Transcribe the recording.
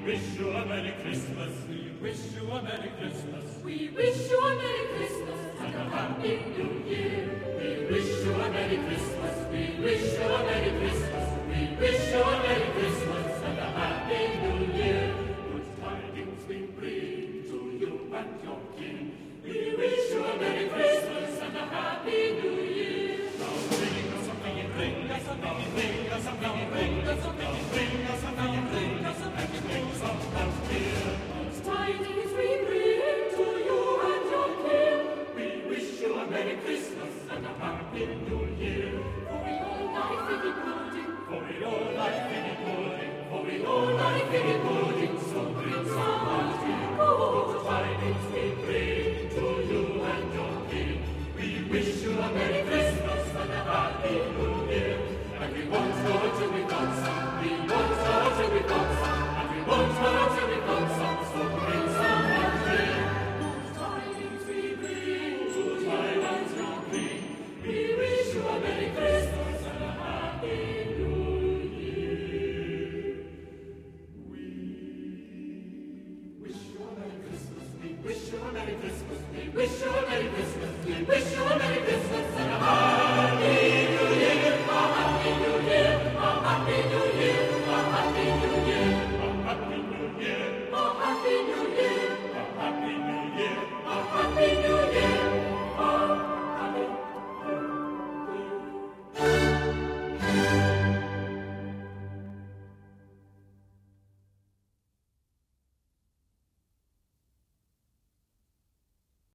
wish you a Merry Christmas. We wish you a Merry Christmas. We wish you a Merry Christmas And a Happy New Year. We wish you a Merry Christmas. We wish you a Merry Christmas.